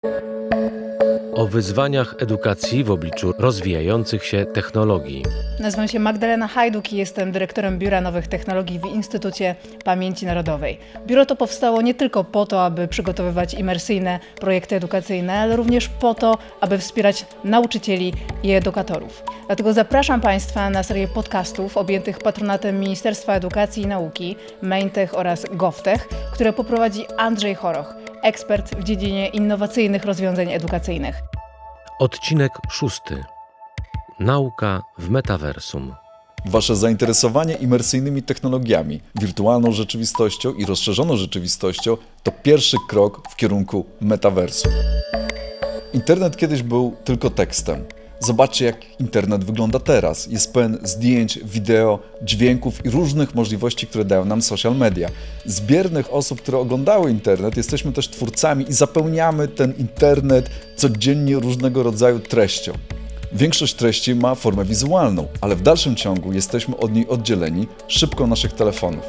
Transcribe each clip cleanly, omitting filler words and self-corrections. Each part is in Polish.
O wyzwaniach edukacji w obliczu rozwijających się technologii. Nazywam się Magdalena Hajduk i jestem dyrektorem Biura Nowych Technologii w Instytucie Pamięci Narodowej. Biuro to powstało nie tylko po to, aby przygotowywać imersyjne projekty edukacyjne, ale również po to, aby wspierać nauczycieli i edukatorów. Dlatego zapraszam Państwa na serię podcastów objętych patronatem Ministerstwa Edukacji i Nauki, Maintech oraz GovTech, które poprowadzi Andrzej Choroch, ekspert w dziedzinie innowacyjnych rozwiązań edukacyjnych. Odcinek 6. Nauka w metaversum. Wasze zainteresowanie imersyjnymi technologiami, wirtualną rzeczywistością i rozszerzoną rzeczywistością to pierwszy krok w kierunku metaversu. Internet kiedyś był tylko tekstem. Zobaczcie, jak internet wygląda teraz. Jest pełen zdjęć, wideo, dźwięków i różnych możliwości, które dają nam social media. Z biernych osób, które oglądały internet, jesteśmy też twórcami i zapełniamy ten internet codziennie różnego rodzaju treścią. Większość treści ma formę wizualną, ale w dalszym ciągu jesteśmy od niej oddzieleni szybką naszych telefonów.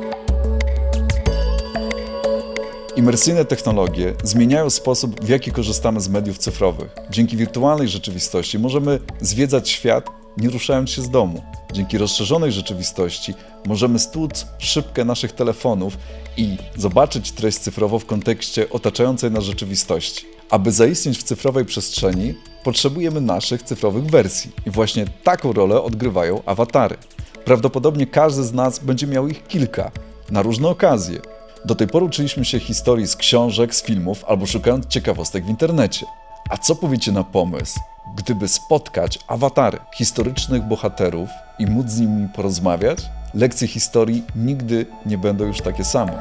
Imersyjne technologie zmieniają sposób, w jaki korzystamy z mediów cyfrowych. Dzięki wirtualnej rzeczywistości możemy zwiedzać świat, nie ruszając się z domu. Dzięki rozszerzonej rzeczywistości możemy stłuc szybkę naszych telefonów i zobaczyć treść cyfrową w kontekście otaczającej nas rzeczywistości. Aby zaistnieć w cyfrowej przestrzeni, potrzebujemy naszych cyfrowych wersji. I właśnie taką rolę odgrywają awatary. Prawdopodobnie każdy z nas będzie miał ich kilka, na różne okazje. Do tej pory uczyliśmy się historii z książek, z filmów albo szukając ciekawostek w internecie. A co powiecie na pomysł, gdyby spotkać awatary historycznych bohaterów i móc z nimi porozmawiać? Lekcje historii nigdy nie będą już takie same.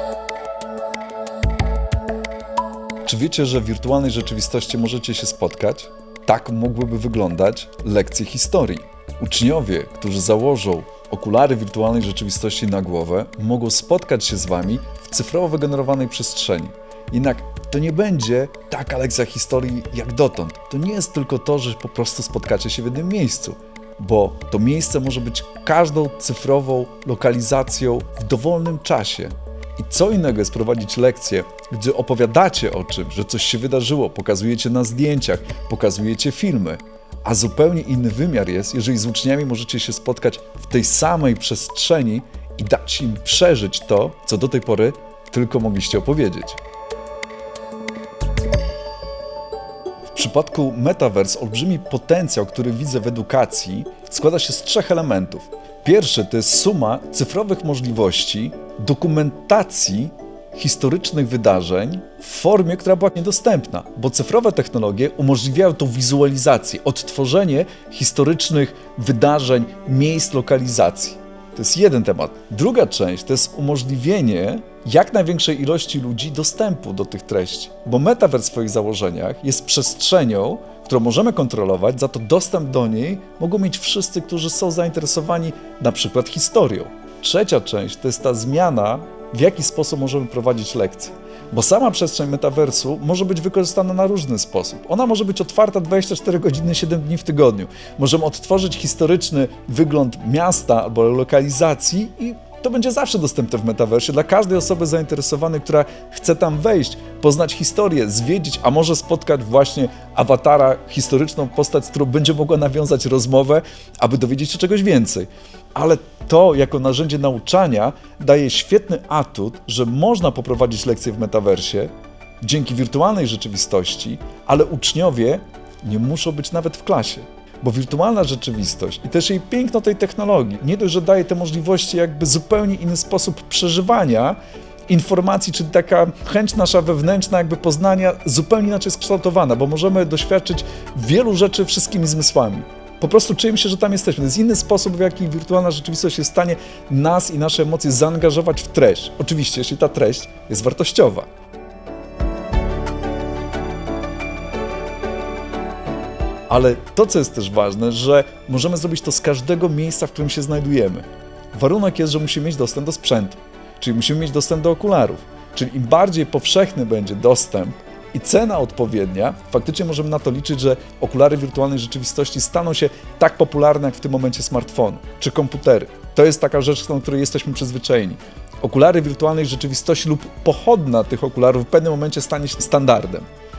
Czy wiecie, że w wirtualnej rzeczywistości możecie się spotkać? Tak mogłyby wyglądać lekcje historii. Uczniowie, którzy założą okulary wirtualnej rzeczywistości na głowę, mogą spotkać się z Wami w cyfrowo wygenerowanej przestrzeni. Jednak to nie będzie taka lekcja historii jak dotąd. To nie jest tylko to, że po prostu spotkacie się w jednym miejscu, bo to miejsce może być każdą cyfrową lokalizacją w dowolnym czasie. I co innego jest prowadzić lekcję, gdzie opowiadacie o czymś, że coś się wydarzyło, pokazujecie na zdjęciach, pokazujecie filmy. A zupełnie inny wymiar jest, jeżeli z uczniami możecie się spotkać w tej samej przestrzeni i dać im przeżyć to, co do tej pory tylko mogliście opowiedzieć. W przypadku Metaverse olbrzymi potencjał, który widzę w edukacji, składa się z 3 elementów. Pierwszy to jest suma cyfrowych możliwości dokumentacji historycznych wydarzeń w formie, która była niedostępna, bo cyfrowe technologie umożliwiają tą wizualizację, odtworzenie historycznych wydarzeń, miejsc, lokalizacji. To jest jeden temat. Druga część to jest umożliwienie jak największej ilości ludzi dostępu do tych treści, bo Metaverse w swoich założeniach jest przestrzenią, którą możemy kontrolować, za to dostęp do niej mogą mieć wszyscy, którzy są zainteresowani na przykład historią. Trzecia część to jest ta zmiana, w jaki sposób możemy prowadzić lekcje. Bo sama przestrzeń metaversu może być wykorzystana na różny sposób. Ona może być otwarta 24 godziny, 7 dni w tygodniu. Możemy odtworzyć historyczny wygląd miasta albo lokalizacji i to będzie zawsze dostępne w metaversie dla każdej osoby zainteresowanej, która chce tam wejść, poznać historię, zwiedzić, a może spotkać właśnie awatara, historyczną postać, z którą będzie mogła nawiązać rozmowę, aby dowiedzieć się czegoś więcej. Ale to jako narzędzie nauczania daje świetny atut, że można poprowadzić lekcje w metaversie dzięki wirtualnej rzeczywistości, ale uczniowie nie muszą być nawet w klasie. Bo wirtualna rzeczywistość i też jej piękno tej technologii nie dość, że daje te możliwości jakby zupełnie inny sposób przeżywania informacji, czyli taka chęć nasza wewnętrzna jakby poznania zupełnie inaczej skształtowana, bo możemy doświadczyć wielu rzeczy wszystkimi zmysłami. Po prostu czujemy się, że tam jesteśmy. To jest inny sposób, w jaki wirtualna rzeczywistość jest w stanie nas i nasze emocje zaangażować w treść. Oczywiście, jeśli ta treść jest wartościowa. Ale to, co jest też ważne, że możemy zrobić to z każdego miejsca, w którym się znajdujemy. Warunek jest, że musimy mieć dostęp do sprzętu, czyli musimy mieć dostęp do okularów. Czyli im bardziej powszechny będzie dostęp i cena odpowiednia, faktycznie możemy na to liczyć, że okulary wirtualnej rzeczywistości staną się tak popularne, jak w tym momencie smartfony czy komputery. To jest taka rzecz, do której jesteśmy przyzwyczajeni. Okulary wirtualnej rzeczywistości lub pochodna tych okularów w pewnym momencie stanie się standardem.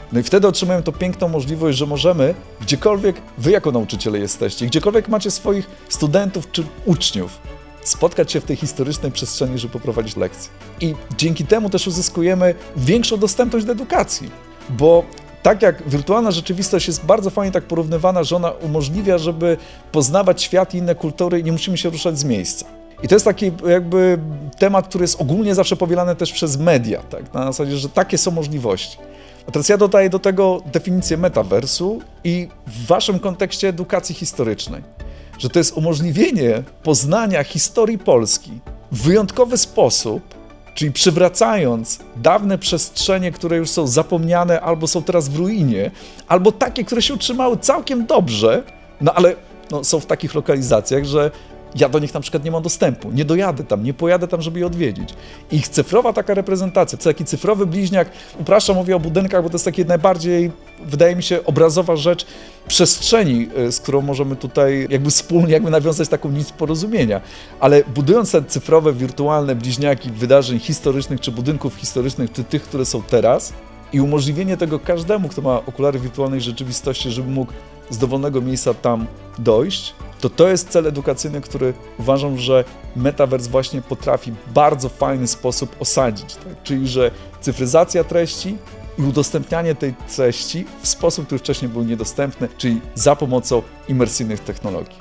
No i wtedy otrzymujemy tą piękną możliwość, że możemy gdziekolwiek wy jako nauczyciele jesteście, gdziekolwiek macie swoich studentów czy uczniów, spotkać się w tej historycznej przestrzeni, żeby poprowadzić lekcje. I dzięki temu też uzyskujemy większą dostępność do edukacji, bo tak jak wirtualna rzeczywistość jest bardzo fajnie tak porównywana, że ona umożliwia, żeby poznawać świat i inne kultury i nie musimy się ruszać z miejsca. I to jest taki jakby temat, który jest ogólnie zawsze powielany też przez media, tak? Na zasadzie, że takie są możliwości. A teraz ja dodaję do tego definicję metaversu i w waszym kontekście edukacji historycznej, że to jest umożliwienie poznania historii Polski w wyjątkowy sposób, czyli przywracając dawne przestrzenie, które już są zapomniane albo są teraz w ruinie, albo takie, które się utrzymały całkiem dobrze, no ale są w takich lokalizacjach, że ja do nich na przykład nie mam dostępu, nie dojadę tam, nie pojadę tam, żeby je odwiedzić. Ich cyfrowa taka reprezentacja, taki cyfrowy bliźniak, upraszczam, mówię o budynkach, bo to jest takie najbardziej, wydaje mi się, obrazowa rzecz przestrzeni, z którą możemy tutaj jakby wspólnie nawiązać taką nić porozumienia. Ale budując te cyfrowe, wirtualne bliźniaki wydarzeń historycznych, czy budynków historycznych, czy tych, które są teraz, i umożliwienie tego każdemu, kto ma okulary wirtualnej rzeczywistości, żeby mógł z dowolnego miejsca tam dojść, to jest cel edukacyjny, który uważam, że Metaverse właśnie potrafi w bardzo fajny sposób osadzić. Tak? Czyli, że cyfryzacja treści i udostępnianie tej treści w sposób, który wcześniej był niedostępny, czyli za pomocą imersyjnych technologii.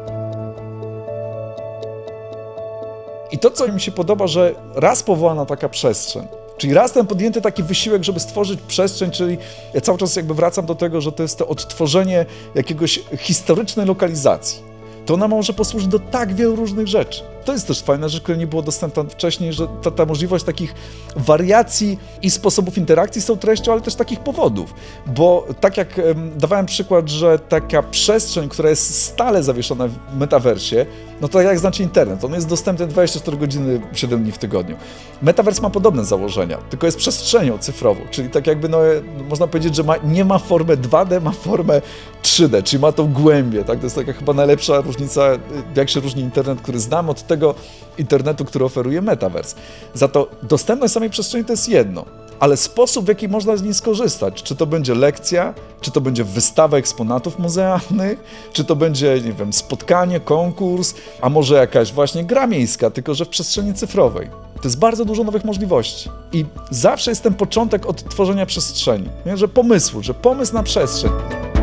I to, co mi się podoba, że raz powołana taka przestrzeń, czyli raz ten podjęty taki wysiłek, żeby stworzyć przestrzeń, czyli ja cały czas jakby wracam do tego, że to jest to odtworzenie jakiegoś historycznej lokalizacji. To ona może posłużyć do tak wielu różnych rzeczy. To jest też fajna rzecz, która nie była dostępna wcześniej, że ta możliwość takich wariacji i sposobów interakcji z tą treścią, ale też takich powodów. Bo tak jak dawałem przykład, że taka przestrzeń, która jest stale zawieszona w metaversie, no to jak znaczy internet, on jest dostępny 24 godziny, 7 dni w tygodniu. Metaverse ma podobne założenia, tylko jest przestrzenią cyfrową, czyli tak jakby można powiedzieć, że nie ma formę 2D, ma formę 3D, czyli ma tą głębię, tak? To jest taka chyba najlepsza różnica, jak się różni internet, który znamy, od tego internetu, który oferuje Metaverse. Za to dostępność samej przestrzeni to jest jedno, ale sposób, w jaki można z niej skorzystać, czy to będzie lekcja, czy to będzie wystawa eksponatów muzealnych, czy to będzie, nie wiem, spotkanie, konkurs, a może jakaś właśnie gra miejska, tylko że w przestrzeni cyfrowej. To jest bardzo dużo nowych możliwości. I zawsze jest ten początek od tworzenia przestrzeni, nie? Że pomysł na przestrzeń.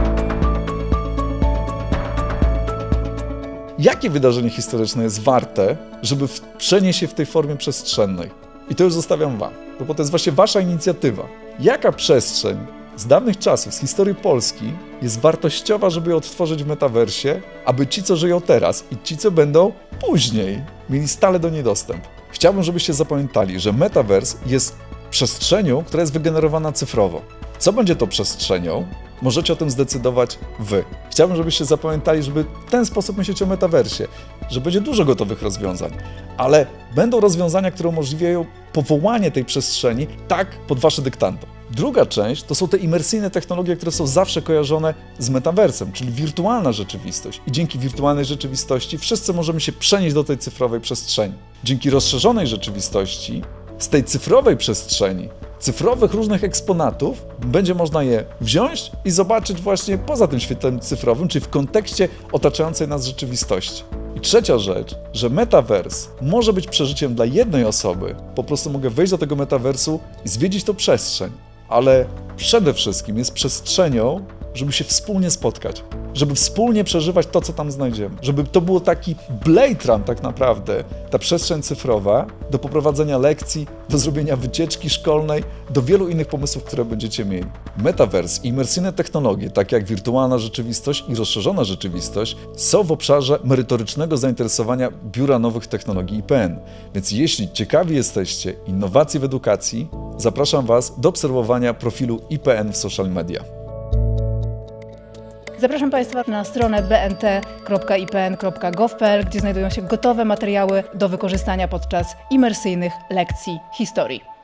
Jakie wydarzenie historyczne jest warte, żeby przenieść je w tej formie przestrzennej? I to już zostawiam wam, bo to jest właśnie wasza inicjatywa. Jaka przestrzeń z dawnych czasów, z historii Polski jest wartościowa, żeby ją odtworzyć w metaversie, aby ci, co żyją teraz i ci, co będą później, mieli stale do niej dostęp? Chciałbym, żebyście zapamiętali, że metaverse jest przestrzenią, która jest wygenerowana cyfrowo. Co będzie tą przestrzenią? Możecie o tym zdecydować wy. Chciałbym, żebyście zapamiętali, żeby w ten sposób myśleć o metaversie, że będzie dużo gotowych rozwiązań, ale będą rozwiązania, które umożliwiają powołanie tej przestrzeni tak pod wasze dyktando. Druga część to są te imersyjne technologie, które są zawsze kojarzone z metaversem, czyli wirtualna rzeczywistość. I dzięki wirtualnej rzeczywistości wszyscy możemy się przenieść do tej cyfrowej przestrzeni. Dzięki rozszerzonej rzeczywistości z tej cyfrowej przestrzeni, cyfrowych różnych eksponatów, będzie można je wziąć i zobaczyć właśnie poza tym świetem cyfrowym, czyli w kontekście otaczającej nas rzeczywistości. I trzecia rzecz, że metavers może być przeżyciem dla jednej osoby. Po prostu mogę wejść do tego metaversu i zwiedzić tą przestrzeń, ale przede wszystkim jest przestrzenią, żeby się wspólnie spotkać, żeby wspólnie przeżywać to, co tam znajdziemy, żeby to było taki Blade Run tak naprawdę, ta przestrzeń cyfrowa do poprowadzenia lekcji, do zrobienia wycieczki szkolnej, do wielu innych pomysłów, które będziecie mieli. Metaverse i imersyjne technologie, takie jak wirtualna rzeczywistość i rozszerzona rzeczywistość, są w obszarze merytorycznego zainteresowania Biura Nowych Technologii IPN. Więc jeśli ciekawi jesteście innowacji w edukacji, zapraszam Was do obserwowania profilu IPN w social media. Zapraszam Państwa na stronę bnt.ipn.gov.pl, gdzie znajdują się gotowe materiały do wykorzystania podczas imersyjnych lekcji historii.